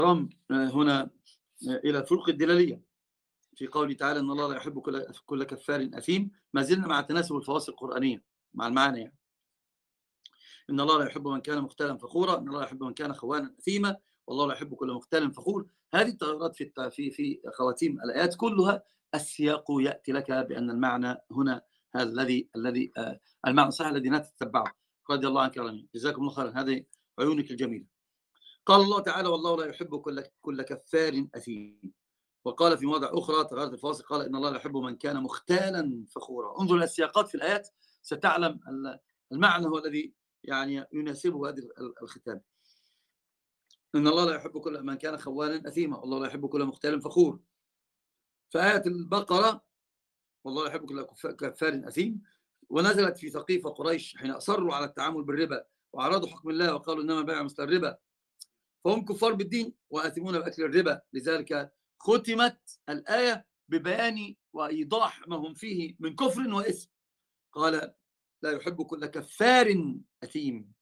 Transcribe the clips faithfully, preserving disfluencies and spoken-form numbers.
الكرام هنا إلى الفروق الدلالية في قوله تعالى إن الله لا يحب كل كل كفار أثيم. ما زلنا مع تناسب الفواصل القرآنية مع المعنى، يعني إن الله لا يحب من كان مختالا فخورا، إن الله لا يحب من كان خوانا أثيما، والله لا يحب كل مختال فخور. هذه التغيرات في في في خواتيم الآيات كلها السياق يأتي لك بأن المعنى هنا هذا الذي الذي المعنى الصحيح الذي نتتبعه. رضي الله عنك يا جزاكم الله خيرا، هذه عيونك الجميلة. قال الله تعالى والله لا يحب كل كل كفار أثيم. وقال في مواضع أخرى تغيرت الفواصل قال إن الله لا يحب من كان مختالا فخورا. انظر إلى السياقات في الآيات ستعلم المعنى هو الذي يعني يناسبه هذه الختام. إن الله لا يحب كل من كان خوانا أثيما، والله لا يحب كل مختال فخور. فآية البقرة والله لا يحب كل كفار أثيم، ونزلت في ثقيف قريش حين أصروا على التعامل بالربا وأرادوا حكم الله وقالوا إنما بيع مثل الربا، فهم كفار بالدين وآثمون بأكل الربا. لذلك ختمت الآية ببيان وإيضاح ما هم فيه من كفر وإثم. قال لا يحب كل كفار أثيم.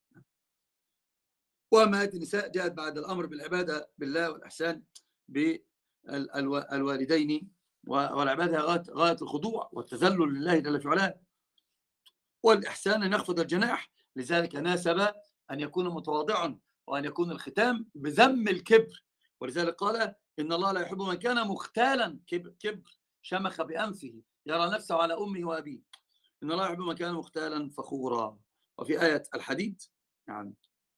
وما النساء جاءت بعد الأمر بالعبادة بالله والإحسان بالوالدين، والعبادة غاية الخضوع والتذلل لله جل في علاه، والإحسان أن يخفض الجناح. لذلك ناسب أن يكون متواضعا وأن يكون الختام بذم الكبر. ولذلك قال إن الله لا يحب من كان مختالا كبر, كبر شمخ بأنفه يرى نفسه على أمه وأبيه. إن الله يحب من كان مختالا فخورا. وفي آية الحديد يعني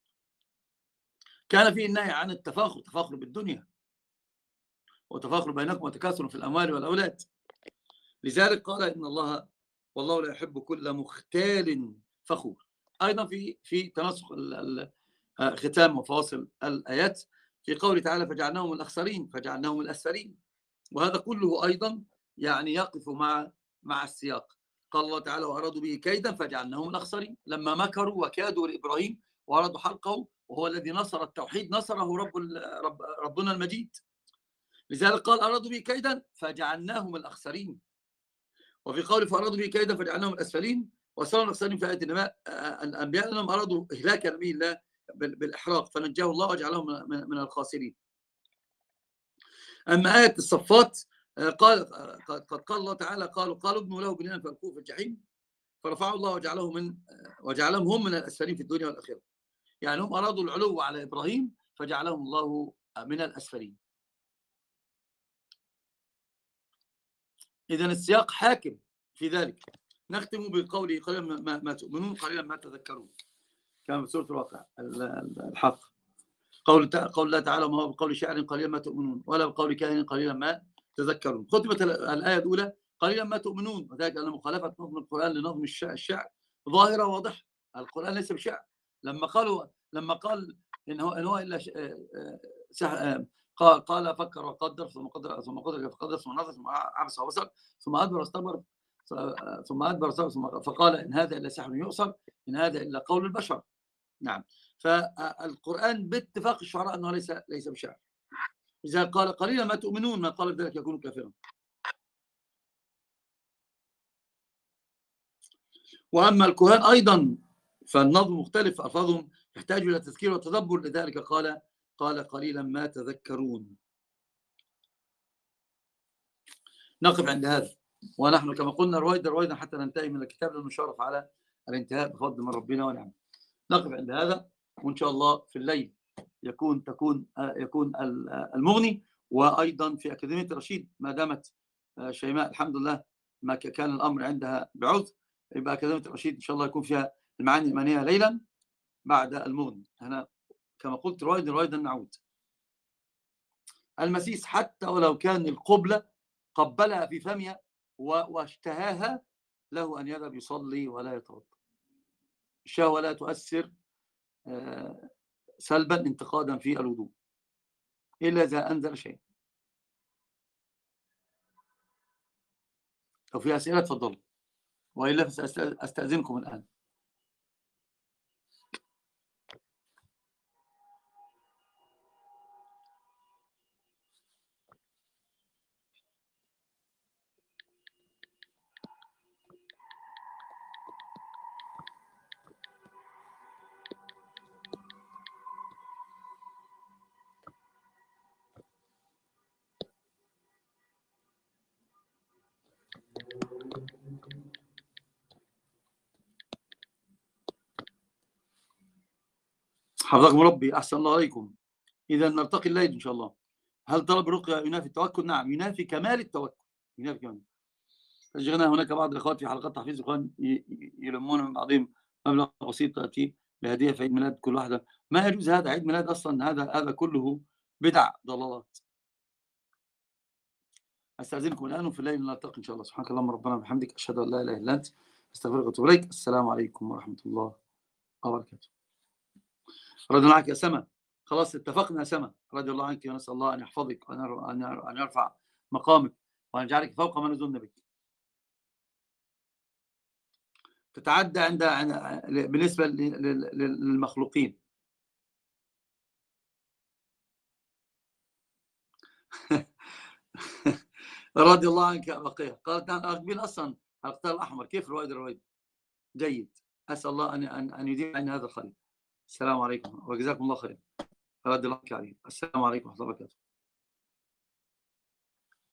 كان فيه النهي عن التفاخر، تفاخر بالدنيا وتفاخر بينكم وتكاثر في الأموال والأولاد. لذلك قال إن الله والله لا يحب كل مختال فخور. أيضا في في تناسق ختام وفاصل الآيات في قوله تعالى فجعلناهم الأخسرين فجعلناهم الأسفلين. وهذا كله أيضا يعني يقف مع مع السياق. قال الله تعالى وأرادوا به كيدا فجعلناهم الأخسرين. لما مكروا وكادوا لإبراهيم وأرادوا حلقه وهو الذي نصر التوحيد نصره رب رب ربنا المجيد. لذلك قال أرادوا به كيدا فجعلناهم الأخسرين. وفي قول فأرادوا به كيدا فجعلناهم الأسفلين وصاروا الأخسرين في آية النبأ الأنبياء أنهم أرادوا إهلاك نبي الله بالإحراق فنجاه الله وجعلهم من الخاسرين. أما آية الصفات قال قد قال الله تعالى قالوا قالوا ابنوا له بنيانا فألقوه في الجحيم فرفعه الله وجعله من وجعلهم هم من الأسفلين في الدنيا والآخرة. يعني هم أرادوا العلو على إبراهيم فجعلهم الله من الأسفلين. إذن السياق حاكم في ذلك. نختم بقوله قليلا ما, ما تؤمنون قليلا ما تذكرون كما في سورة الواقع الحق. قول قول الله تعالى ما هو بقول شاعر قليلا ما تؤمنون ولا بقول كاهن قليلا ما تذكرون. ختمت الآية الأولى قليلا ما تؤمنون، وذلك أن مخالفة نظم القرآن لنظم الشعر ظاهرة واضحة. القرآن ليس بشعر. لما قالوا لما قال إن هو إن هو إلا قال قال فكر وقدر ثم قدر ثم قدر فقدر ثم نظر ثم عبس وبصر ثم أدبر واستكبر ثم أدبر واستكبر فقال إن هذا إلا سحر يؤثر إن هذا إلا قول البشر. نعم. فالقرآن باتفاق الشعراء أنه ليس ليس بشعر. إذا قال قليلا ما تؤمنون ما قال بذلك يكون كافرا. وأما الكهان أيضا فالنظم مختلف، ألفاظهم يحتاج إلى تذكير وتدبر. لذلك قال قال قليلا ما تذكرون. نقف عند هذا، ونحن كما قلنا رويدا رويدا حتى ننتهي من الكتاب لنشرف على الانتهاء بفضل من ربنا ونعمه. نقف عند هذا، وإن شاء الله في الليل يكون تكون يكون المغني. وأيضا في أكاديمية رشيد ما دامت شيماء الحمد لله ما كان الأمر عندها بعذر، يبقى أكاديمية رشيد إن شاء الله يكون فيها المعاني الإيمانية ليلا بعد المغني. أنا كما قلت رويدا رويدا نعود. المسيس حتى ولو كان القبلة قبلها في فمها واشتهاها له أن يذهب يصلي ولا يتوضا. الشهوة لا تؤثر سلبا انتقادا في الوضوء إلا إذا أنزل شيء. لو في أسئلة تفضلوا، وإلا فأستأذنكم الآن. حفظكم ربي، أحسن الله عليكم. إذا نلتقي الليل إن شاء الله. هل طلب الرقية ينافي التوكل؟ نعم، ينافي كمال التوكل. ينافي كمال. شيخنا هناك بعض الإخوات في حلقات تحفيظ القرآن يلمون من بعضهم مبلغ بسيط تأتي بهدية في عيد ميلاد كل واحدة. ما يجوز هذا، عيد ميلاد أصلا هذا هذا كله بدع ضلالات. أستأذنكم الآن وفي الليل نلتقي إن شاء الله. سبحانك اللهم ربنا وبحمدك، أشهد أن لا إله إلا أنت، أستغفرك وأتوب إليك. السلام عليكم ورحمة الله وبركاته. رضي الله عنك يا سما، خلاص اتفقنا يا سما، رضي الله عنك، ونسأل الله أن يحفظك وأن يرفع مقامك وأن يجعلك فوق ما نظن بك. تتعدى عند بالنسبة للمخلوقين. رضي الله عنك يا بقية. قالت نعم أقبل أصلا القطار الأحمر. كيف رويد الرويد؟ جيد. أسأل الله أن أن أن يديم عن هذا الخير. السلام عليكم وجزاكم الله خير. رضي الله عنك عليه. السلام عليكم ورحمة الله وبركاته.